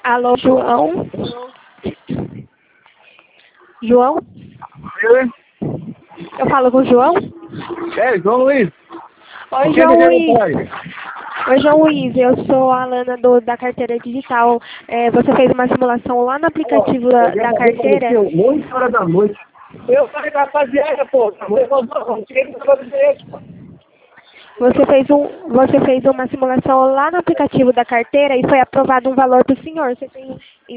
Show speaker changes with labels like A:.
A: Alô, João? João?
B: Oi?
A: Eu falo com o João?
B: É, João Luiz.
A: Oi,
B: Quem que
A: João
B: quer
A: Luiz.
B: falar?
A: Oi, João Luiz. Eu sou a Alana da carteira digital. Você fez uma simulação lá no aplicativo da carteira?
B: 8 horas da noite. Eu falei com a rapaziada, pô. Não tinha que fazer isso, pô.
A: Você fez uma simulação lá no aplicativo da carteira e foi aprovado um valor para o senhor. Você tem